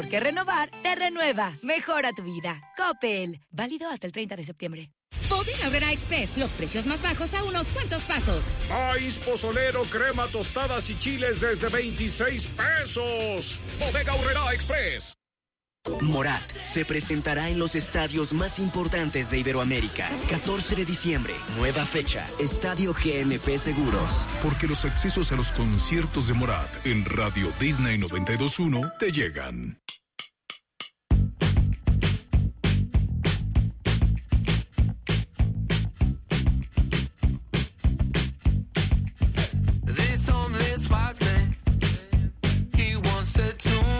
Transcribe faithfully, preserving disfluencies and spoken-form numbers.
Porque renovar te renueva. Mejora tu vida. Coppel. Válido hasta el treinta de septiembre. Bodega Aurrera Express. Los precios más bajos a unos cuantos pasos. Maíz pozolero, crema, tostadas y chiles desde veintiséis pesos. Bodega Aurrera Express. Morat se presentará en los estadios más importantes de Iberoamérica. catorce de diciembre, nueva fecha, Estadio G N P Seguros. Porque los accesos a los conciertos de Morat en Radio Disney noventa y dos punto uno te llegan.